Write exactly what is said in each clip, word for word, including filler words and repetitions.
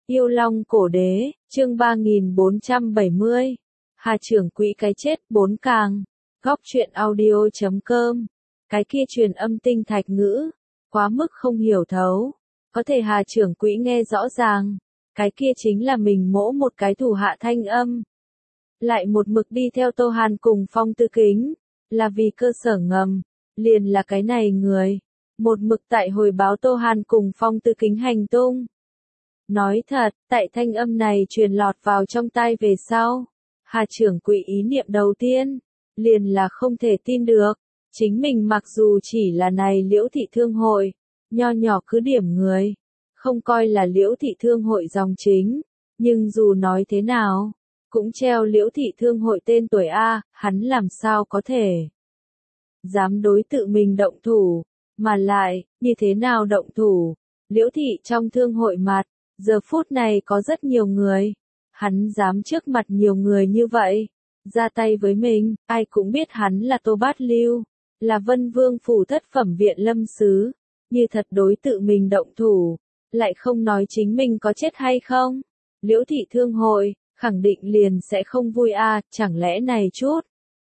Yêu Long Cổ Đế, chương ba nghìn bốn trăm bảy mươi. Hà trưởng quỹ cái chết bốn càng. Góc truyện audio chấm com. Cái kia truyền âm tinh thạch ngữ, quá mức không hiểu thấu. Có thể Hà trưởng quỹ nghe rõ ràng, cái kia chính là mình mỗ một cái thủ hạ thanh âm. Lại một mực đi theo Tô Hàn cùng Phong Tư Kính, là vì cơ sở ngầm, liền là cái này người. Một mực tại hồi báo Tô Hàn cùng Phong Tư Kính hành tung. Nói thật, tại thanh âm này truyền lọt vào trong tai về sau, Hà trưởng quỹ ý niệm đầu tiên, liền là không thể tin được. Chính mình mặc dù chỉ là này Liễu Thị Thương Hội, nho nhỏ cứ điểm người, không coi là Liễu Thị Thương Hội dòng chính, nhưng dù nói thế nào, cũng treo Liễu Thị Thương Hội tên tuổi A, hắn làm sao có thể dám đối tự mình động thủ, mà lại, như thế nào động thủ, Liễu Thị trong thương hội mặt, giờ phút này có rất nhiều người, hắn dám trước mặt nhiều người như vậy, ra tay với mình, ai cũng biết hắn là Tô Bát Lưu, là Vân Vương phủ thất phẩm viện lâm sứ, như thật đối tự mình động thủ, lại không nói chính mình có chết hay không, Liễu Thị Thương Hội, khẳng định liền sẽ không vui a, chẳng lẽ này chút.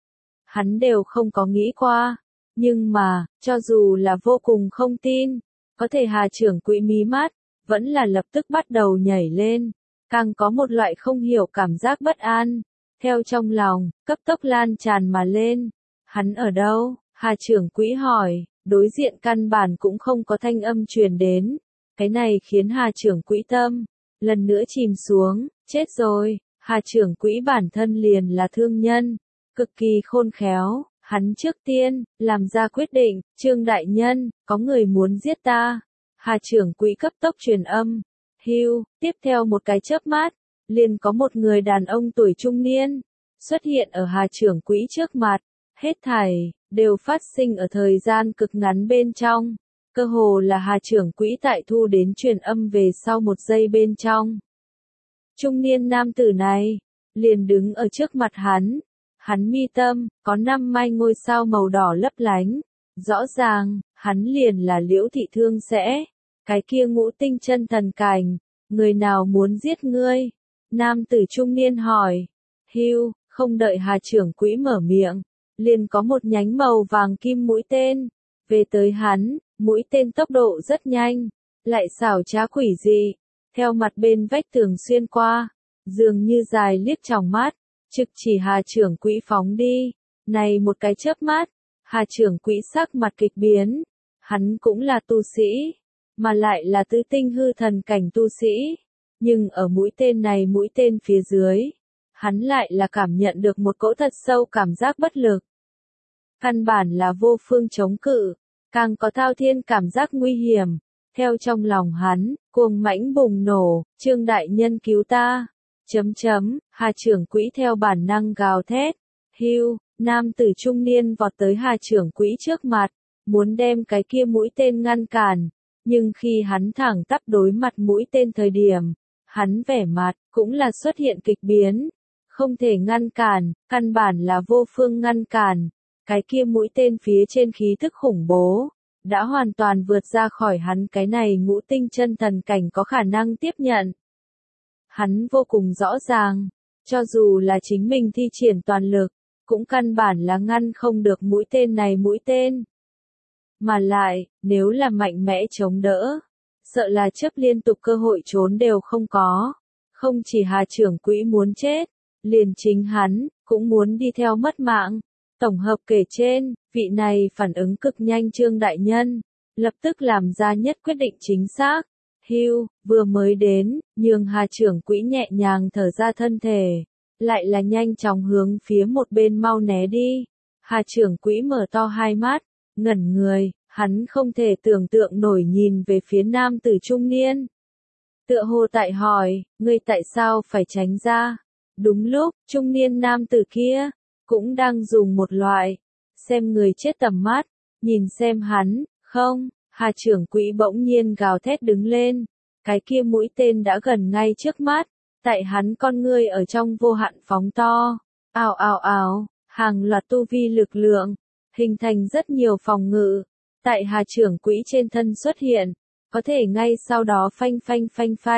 Hắn đều không có nghĩ qua, nhưng mà, cho dù là vô cùng không tin, có thể Hà trưởng quỹ mí mắt, vẫn là lập tức bắt đầu nhảy lên, càng có một loại không hiểu cảm giác bất an, theo trong lòng, cấp tốc lan tràn mà lên. Hắn ở đâu? Hà trưởng quỹ hỏi, đối diện căn bản cũng không có thanh âm truyền đến, cái này khiến Hà trưởng quỹ tâm, lần nữa chìm xuống, chết rồi, Hà trưởng quỹ bản thân liền là thương nhân, cực kỳ khôn khéo, hắn trước tiên, làm ra quyết định, Trương đại nhân, có người muốn giết ta. Hà trưởng quỹ cấp tốc truyền âm, hưu, tiếp theo một cái chớp mắt, liền có một người đàn ông tuổi trung niên, xuất hiện ở Hà trưởng quỹ trước mặt, hết thảy, đều phát sinh ở thời gian cực ngắn bên trong, cơ hồ là Hà trưởng quỹ tại thu đến truyền âm về sau một giây bên trong. Trung niên nam tử này, liền đứng ở trước mặt hắn, hắn mi tâm, có năm mai ngôi sao màu đỏ lấp lánh, rõ ràng, hắn liền là Liễu Thị Thương sẽ, cái kia ngũ tinh chân thần cảnh, người nào muốn giết ngươi? Nam tử trung niên hỏi, hưu, không đợi Hà trưởng quỹ mở miệng, liền có một nhánh màu vàng kim mũi tên, về tới hắn, mũi tên tốc độ rất nhanh, lại xảo trá quỷ dị, theo mặt bên vách tường xuyên qua, dường như dài liếc tròng mắt, trực chỉ Hà trưởng quỹ phóng đi, này một cái chớp mắt, Hà trưởng quỹ sắc mặt kịch biến, hắn cũng là tu sĩ, mà lại là tứ tinh hư thần cảnh tu sĩ, nhưng ở mũi tên này mũi tên phía dưới, hắn lại là cảm nhận được một cỗ thật sâu cảm giác bất lực. Căn bản là vô phương chống cự, càng có thao thiên cảm giác nguy hiểm, theo trong lòng hắn, cuồng mãnh bùng nổ, Trương đại nhân cứu ta, chấm chấm, Hà trưởng quỹ theo bản năng gào thét, hưu, nam tử trung niên vọt tới Hà trưởng quỹ trước mặt, muốn đem cái kia mũi tên ngăn cản, nhưng khi hắn thẳng tắp đối mặt mũi tên thời điểm, hắn vẻ mặt, cũng là xuất hiện kịch biến, không thể ngăn cản, căn bản là vô phương ngăn cản, cái kia mũi tên phía trên khí thức khủng bố, đã hoàn toàn vượt ra khỏi hắn cái này ngũ tinh chân thần cảnh có khả năng tiếp nhận. Hắn vô cùng rõ ràng, cho dù là chính mình thi triển toàn lực, cũng căn bản là ngăn không được mũi tên này mũi tên. Mà lại, nếu là mạnh mẽ chống đỡ, sợ là chấp liên tục cơ hội trốn đều không có. Không chỉ Hà trưởng quỹ muốn chết, liền chính hắn, cũng muốn đi theo mất mạng. Tổng hợp kể trên, vị này phản ứng cực nhanh Trương đại nhân, lập tức làm ra nhất quyết định chính xác. Hưu, vừa mới đến, nhường Hà trưởng quỹ nhẹ nhàng thở ra thân thể, lại là nhanh chóng hướng phía một bên mau né đi. Hà trưởng quỹ mở to hai mắt, ngẩn người, hắn không thể tưởng tượng nổi nhìn về phía nam tử trung niên. Tựa hồ tại hỏi, ngươi tại sao phải tránh ra? Đúng lúc, trung niên nam tử kia, cũng đang dùng một loại, xem người chết tầm mắt, nhìn xem hắn, không, Hà trưởng quỹ bỗng nhiên gào thét đứng lên, cái kia mũi tên đã gần ngay trước mắt, tại hắn con ngươi ở trong vô hạn phóng to, ào ào ào, hàng loạt tu vi lực lượng, hình thành rất nhiều phòng ngự, tại Hà trưởng quỹ trên thân xuất hiện, có thể ngay sau đó phanh phanh phanh phanh,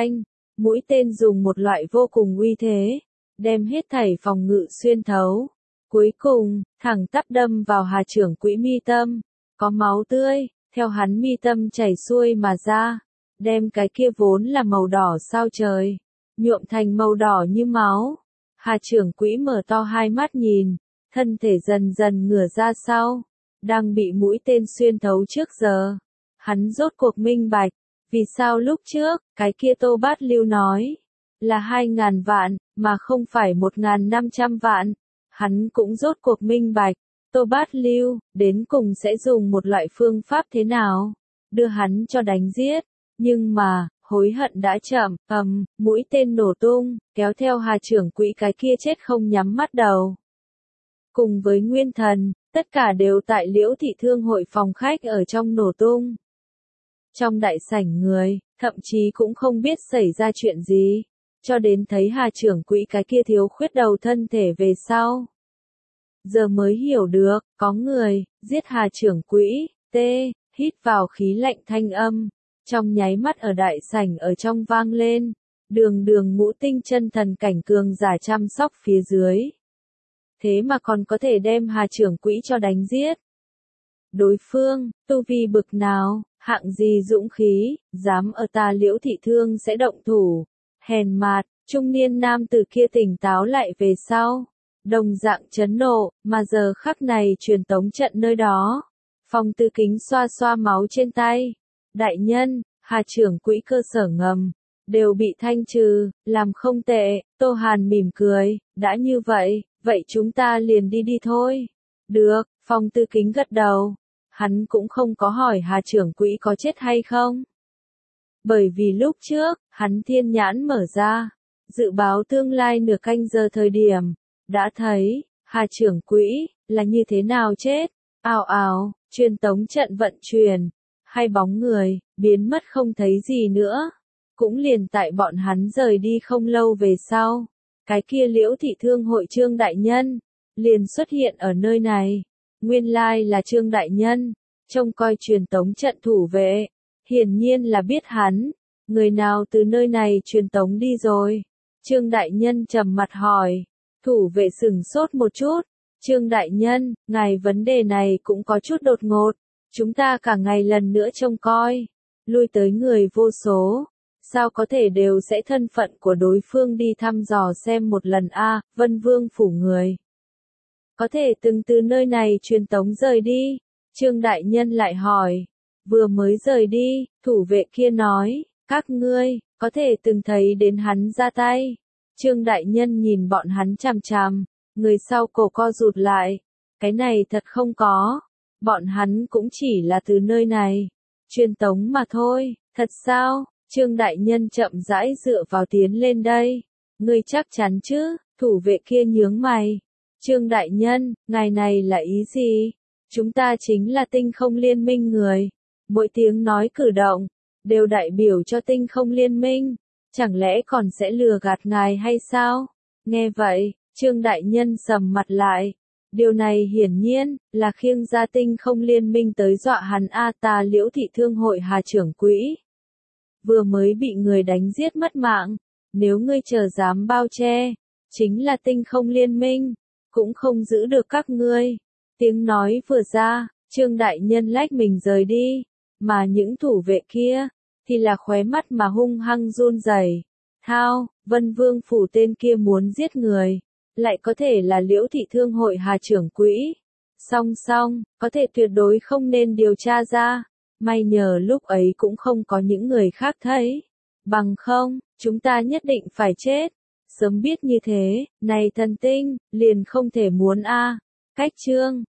mũi tên dùng một loại vô cùng uy thế, đem hết thảy phòng ngự xuyên thấu. Cuối cùng, thẳng tắp đâm vào Hà trưởng quỹ mi tâm, có máu tươi, theo hắn mi tâm chảy xuôi mà ra, đem cái kia vốn là màu đỏ sao trời, nhuộm thành màu đỏ như máu. Hà trưởng quỹ mở to hai mắt nhìn, thân thể dần dần ngửa ra sau, đang bị mũi tên xuyên thấu trước giờ. Hắn rốt cuộc minh bạch, vì sao lúc trước, cái kia Tô Bát Lưu nói, là hai ngàn vạn, mà không phải một ngàn năm trăm vạn. Hắn cũng rốt cuộc minh bạch, Tô Bát Lưu, đến cùng sẽ dùng một loại phương pháp thế nào, đưa hắn cho đánh giết. Nhưng mà, hối hận đã chậm, ầm, mũi tên nổ tung, kéo theo Hà trưởng quỹ cái kia chết không nhắm mắt đầu. Cùng với Nguyên Thần, tất cả đều tại Liễu Thị Thương hội phòng khách ở trong nổ tung. Trong đại sảnh người, thậm chí cũng không biết xảy ra chuyện gì, cho đến thấy Hà trưởng quỹ cái kia thiếu khuyết đầu thân thể về sau. Giờ mới hiểu được, có người, giết Hà trưởng quỹ, tê, hít vào khí lạnh thanh âm, trong nháy mắt ở đại sảnh ở trong vang lên, đường đường ngũ tinh chân thần cảnh cường giả chăm sóc phía dưới. Thế mà còn có thể đem Hà trưởng quỹ cho đánh giết. Đối phương, tu vi bực nào, hạng gì dũng khí, dám ở ta Liễu Thị Thương sẽ động thủ. Hèn mạt, trung niên nam tử kia tỉnh táo lại về sau. Đồng dạng chấn nộ, mà giờ khắc này truyền tống trận nơi đó. Phong Tư Kính xoa xoa máu trên tay. Đại nhân, Hà trưởng quỹ cơ sở ngầm, đều bị thanh trừ, làm không tệ. Tô Hàn mỉm cười, đã như vậy, vậy chúng ta liền đi đi thôi. Được, Phong Tư Kính gật đầu. Hắn cũng không có hỏi Hà trưởng quỹ có chết hay không. Bởi vì lúc trước, hắn thiên nhãn mở ra, dự báo tương lai nửa canh giờ thời điểm, đã thấy, Hà trưởng quỹ, là như thế nào chết. Ào ào, truyền tống trận vận chuyển, hai bóng người, biến mất không thấy gì nữa. Cũng liền tại bọn hắn rời đi không lâu về sau, cái kia Liễu Thị Thương hội Trương đại nhân, liền xuất hiện ở nơi này. Nguyên lai là Trương đại nhân, trông coi truyền tống trận thủ vệ, hiển nhiên là biết hắn, người nào từ nơi này truyền tống đi rồi. Trương đại nhân trầm mặt hỏi, thủ vệ sửng sốt một chút. Trương đại nhân, ngài vấn đề này cũng có chút đột ngột, chúng ta cả ngày lần nữa trông coi, lui tới người vô số, sao có thể đều sẽ thân phận của đối phương đi thăm dò xem một lần a. Vân Vương phủ người có thể từng từ nơi này truyền tống rời đi. Trương đại nhân lại hỏi, vừa mới rời đi, thủ vệ kia nói, các ngươi, có thể từng thấy đến hắn ra tay. Trương đại nhân nhìn bọn hắn chằm chằm, người sau cổ co rụt lại, cái này thật không có, bọn hắn cũng chỉ là từ nơi này, truyền tống mà thôi. Thật sao? Trương đại nhân chậm rãi dựa vào tiến lên đây, ngươi chắc chắn chứ? Thủ vệ kia nhướng mày. Trương đại nhân, ngài này là ý gì? Chúng ta chính là tinh không liên minh người. Mỗi tiếng nói cử động, đều đại biểu cho tinh không liên minh. Chẳng lẽ còn sẽ lừa gạt ngài hay sao? Nghe vậy, Trương đại nhân sầm mặt lại. Điều này hiển nhiên, là khiêng gia tinh không liên minh tới dọa hắn a. Ta Liễu Thị Thương hội Hà trưởng quỹ. Vừa mới bị người đánh giết mất mạng. Nếu ngươi chờ dám bao che, chính là tinh không liên minh, cũng không giữ được các ngươi. Tiếng nói vừa ra, Trương đại nhân lách mình rời đi, mà những thủ vệ kia, thì là khóe mắt mà hung hăng run rẩy. Thao, Vân Vương phủ tên kia muốn giết người, lại có thể là Liễu Thị Thương hội Hà trưởng quỹ. Song song, có thể tuyệt đối không nên điều tra ra, may nhờ lúc ấy cũng không có những người khác thấy. Bằng không, chúng ta nhất định phải chết. Sớm biết như thế, này thần tinh, liền không thể muốn a. Cách chương